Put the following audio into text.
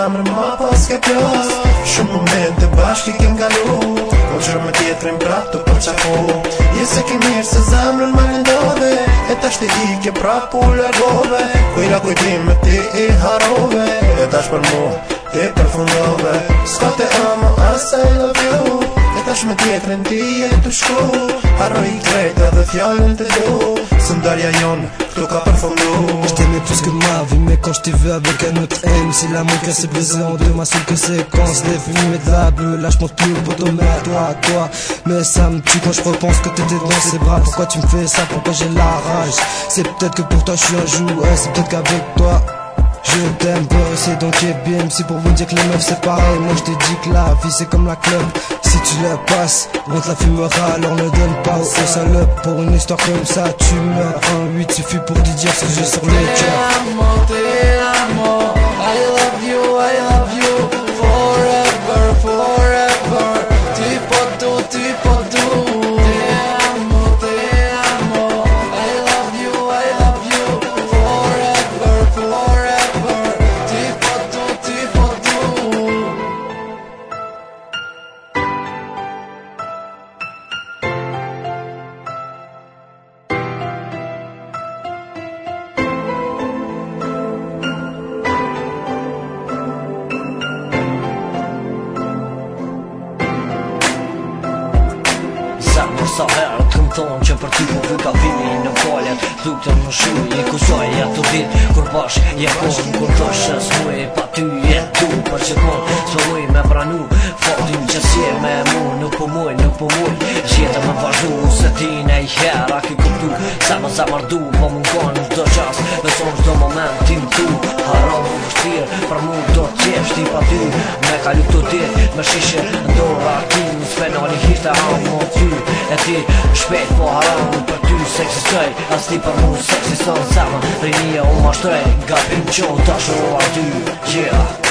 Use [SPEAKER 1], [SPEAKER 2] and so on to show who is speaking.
[SPEAKER 1] zemrën ma pas ke pjas. Shumë momente bashkë i kem kalu, po gjërë me tjetrin prap të përqafu. Je se ke mirë se zemrën ma lëndove, e tash ti i ke prap u largove. Kujra kujtim me ti i harove, e tash për mu ti përfundove. S'ka te ama as I love you, e tash me tjetrin ti e të shku. Harroj i krejt edhe fjallën të du, së ndarja jonë këtu ka përfundu.
[SPEAKER 2] Je t'aimais plus que ma vie, mais quand je t'ai vu avec un autre haine, si l'amour qu'elle s'est brisé en deux, ma seule conséquence, les films de la bleue, lâche mon tout pour te mettre à toi. Mais ça me tue quand je repense que t'étais dans ses bras. Pourquoi tu me fais ça, pourquoi j'ai la rage? C'est peut-être que pour toi je suis un jouet, c'est peut-être qu'avec toi je t'aime pas, c'est donc bien. C'est pour vous dire que les meufs c'est pareil. Moi je te dis que la vie c'est comme la club. Si tu la passes, on te la fumera. Alors ne donne pas aux salopes. Pour une histoire comme ça tu meurs. Un 8 suffit pour te dire ce que j'ai sur le cœur.
[SPEAKER 3] Te amo, I love you forever, forever. Tu peux tout. Te amo, I love you forever, forever. Tu peux tout.
[SPEAKER 4] Sa herë të më thonë që për ty po vy ka vini në falet. Dukte më shuj e kusoj e ato dit kur bash je kon. Kur thoshe s'muj pa ty e tu për që kon. S'po muj me pranu fatin që s'je me mu. Nuk po muj Gjete me vazhdu se ti ne i hera ki kuptu. Se më zemërdu po më ngon çdo qas. Beson çdo moment tim tu. Haro më vështirë për mu do t'jesh ti pa ty. Me kalu këto dit me shishe ndora kim. S'penali hishte hamë ty. E ti shpejt po haram për ty s'eksistoj. As ti për mu s'eksiston. Zemën rinia u mashtrej. Gabim qo t'ashtu aty. Yeah.